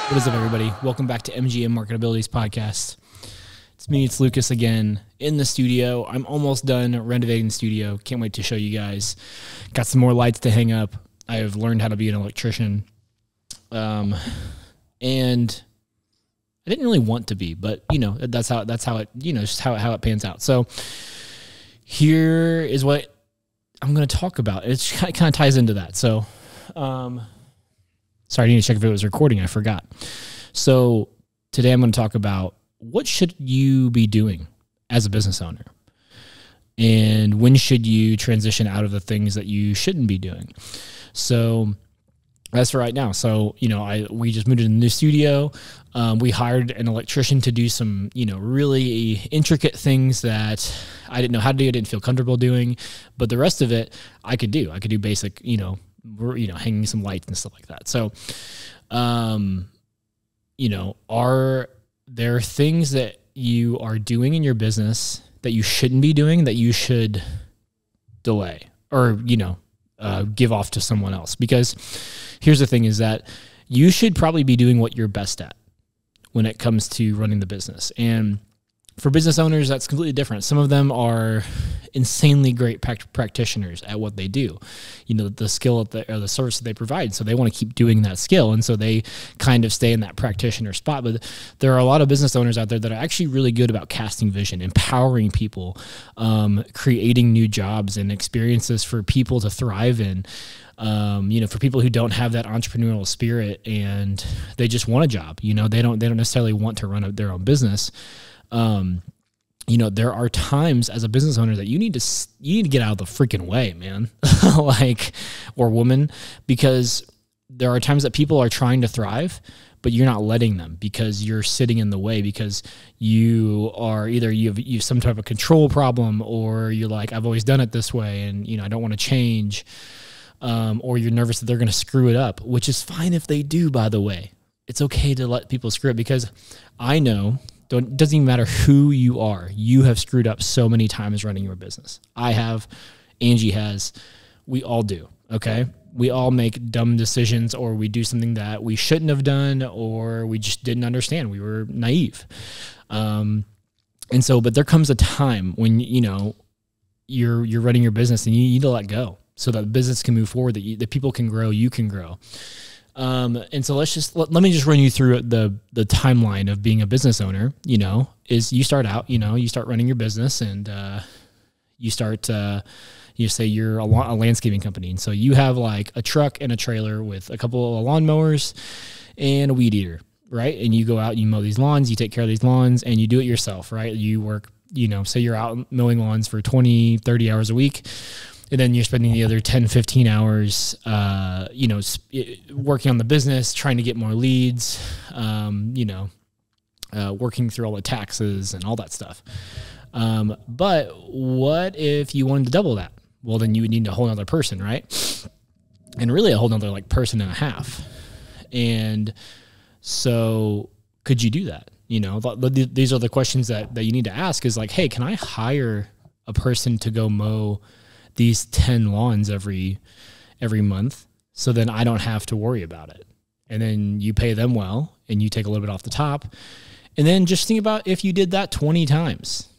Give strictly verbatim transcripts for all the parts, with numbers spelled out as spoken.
What is up, everybody? Welcome back to M G M Marketabilities Podcast. It's me, it's Lucas again in the studio. I'm almost done renovating the studio. Can't wait to show you guys. Got some more lights to hang up. I have learned how to be an electrician. Um, and I didn't really want to be, but you know, that's how, that's how it, you know, just how, how it pans out. So here is what I'm going to talk about. It kind of ties into that. So, um, sorry, I need to check if it was recording. I forgot. So today I'm going to talk about what should you be doing as a business owner, and when should you transition out of the things that you shouldn't be doing. So that's for right now. So, you know, I, we just moved into the new studio. Um, we hired an electrician to do some, you know, really intricate things that I didn't know how to do. I didn't feel comfortable doing, but the rest of it I could do. I could do basic, you know, you know, hanging some lights and stuff like that. So, um, you know, are there things that you are doing in your business that you shouldn't be doing that you should delay or, you know, uh, give off to someone else? Because here's the thing is that you should probably be doing what you're best at when it comes to running the business. And for business owners, that's completely different. Some of them are insanely great practitioners at what they do, you know, the skill at the, or the service that they provide. So they want to keep doing that skill. And so they kind of stay in that practitioner spot. But there are a lot of business owners out there that are actually really good about casting vision, empowering people, um, creating new jobs and experiences for people to thrive in. Um, you know, for people who don't have that entrepreneurial spirit and they just want a job, you know, they don't, they don't necessarily want to run a, their own business. Um, you know, there are times as a business owner that you need to, you need to get out of the freaking way, man, like, or woman, because there are times that people are trying to thrive, but you're not letting them because you're sitting in the way, because you are either you have, you have some type of control problem, or you're like, I've always done it this way and, you know, I don't want to change. Um, or you're nervous that they're going to screw it up, which is fine if they do, by the way. It's okay to let people screw it, because I know Don't, doesn't even matter who you are. You have screwed up so many times running your business. I have, Angie has, we all do, okay? We all make dumb decisions, or we do something that we shouldn't have done, or we just didn't understand. We were naive. Um, and so, but there comes a time when, you know, you're, you're running your business and you need to let go so that the business can move forward, that, you, that people can grow, you can grow. Um, and so let's just, let, let me just run you through the, the timeline of being a business owner. You know, is you start out, you know, you start running your business, and, uh, you start, uh, you say you're a, a landscaping company. And so you have like a truck and a trailer with a couple of lawnmowers and a weed eater, right? And you go out, you mow these lawns, you take care of these lawns, and you do it yourself, right? You work, you know, say you're out mowing lawns for twenty, thirty hours a week. And then you're spending the other ten, fifteen hours, uh, you know, working on the business, trying to get more leads, um, you know, uh, working through all the taxes and all that stuff. Um, but what if you wanted to double that? Well, then you would need a whole nother person, right? And really a whole nother like person and a half. And so could you do that? You know, th- these are the questions that, that you need to ask, is like, hey, can I hire a person to go mow these ten lawns every, every month, so then I don't have to worry about it? And then you pay them well, and you take a little bit off the top. And then just think about if you did that twenty times,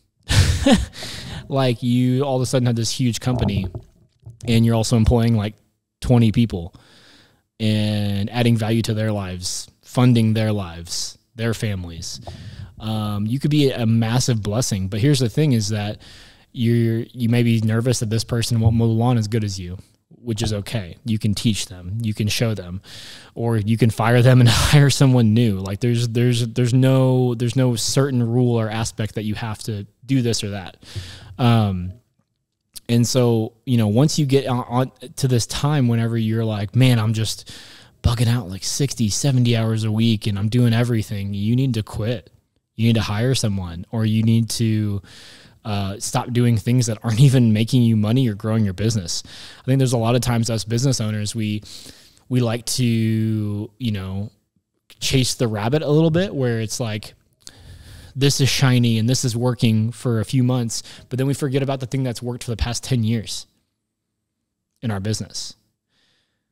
like you all of a sudden had this huge company, and you're also employing like twenty people and adding value to their lives, funding their lives, their families. Um, you could be a massive blessing. But here's the thing is that You're, you may be nervous that this person won't mow the lawn as good as you, which is okay. You can teach them, you can show them, or you can fire them and hire someone new. Like there's, there's, there's no, there's no certain rule or aspect that you have to do this or that. Um, and so, you know, once you get on, on to this time, whenever you're like, man, I'm just bugging out like sixty, seventy hours a week and I'm doing everything, you need to quit. You need to hire someone, or you need to, Uh, stop doing things that aren't even making you money or growing your business. I think there's a lot of times as business owners, we, we like to, you know, chase the rabbit a little bit, where it's like, this is shiny and this is working for a few months, but then we forget about the thing that's worked for the past ten years in our business.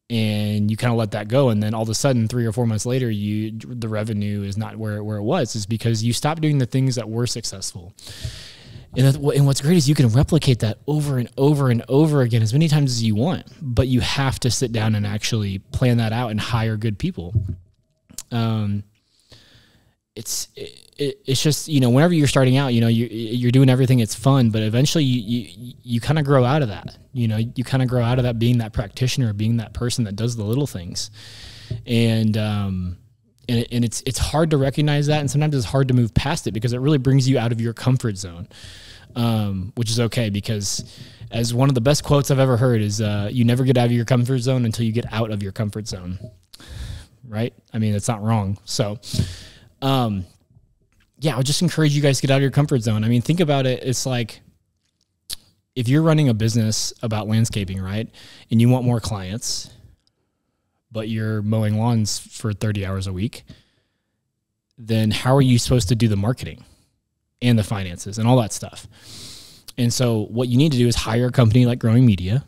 and you kind of let that go. And then all of a sudden, three or four months later, you, the revenue is not where, where it was. It's because you stopped doing the things that were successful. And, that, and what's great is you can replicate that over and over and over again as many times as you want, but you have to sit down and actually plan that out and hire good people. Um, it's, it, it's just, you know, whenever you're starting out, you know, you, you're doing everything. It's fun, but eventually you, you, you kind of grow out of that. You know, you kind of grow out of that being that practitioner, being that person that does the little things. And, um, and, it, and it's, it's hard to recognize that. And sometimes it's hard to move past it because it really brings you out of your comfort zone. Um, which is okay, because as one of the best quotes I've ever heard is, uh, you never get out of your comfort zone until you get out of your comfort zone. Right? I mean, it's not wrong. So, um, yeah, I would just encourage you guys to get out of your comfort zone. I mean, think about it. It's like, if you're running a business about landscaping, right, and you want more clients, but you're mowing lawns for thirty hours a week, then how are you supposed to do the marketing and the finances and all that stuff? And so what you need to do is hire a company like Growing Media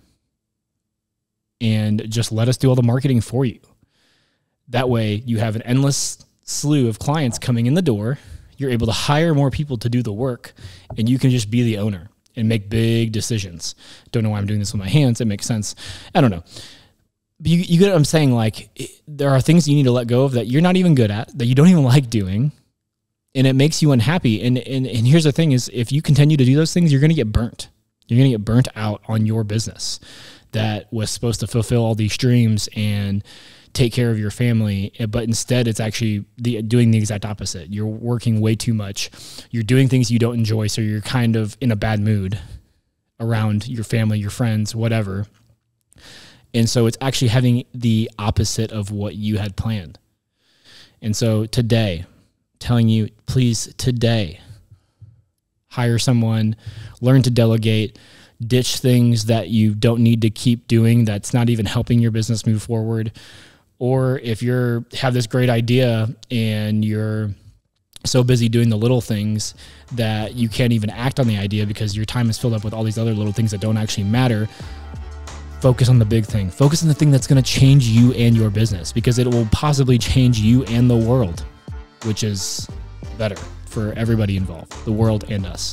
and just let us do all the marketing for you. That way you have an endless slew of clients coming in the door. You're able to hire more people to do the work, and you can just be the owner and make big decisions. Don't know why I'm doing this with my hands. It makes sense. I don't know. But you, you get what I'm saying? Like, it, there are things you need to let go of that you're not even good at, that you don't even like doing, and it makes you unhappy. And, and, and here's the thing is, if you continue to do those things, you're going to get burnt. You're going to get burnt out on your business that was supposed to fulfill all these dreams and take care of your family. But instead, it's actually the, doing the exact opposite. You're working way too much. You're doing things you don't enjoy. So you're kind of in a bad mood around your family, your friends, whatever. And so it's actually having the opposite of what you had planned. And so today, telling you, please, today, hire someone, learn to delegate, ditch things that you don't need to keep doing that's not even helping your business move forward. Or if you're have this great idea and you're so busy doing the little things that you can't even act on the idea because your time is filled up with all these other little things that don't actually matter, focus on the big thing. Focus on the thing that's going to change you and your business, because it will possibly change you and the world, which is better for everybody involved, the world and us.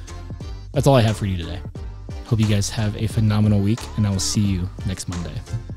That's all I have for you today. Hope you guys have a phenomenal week, and I will see you next Monday.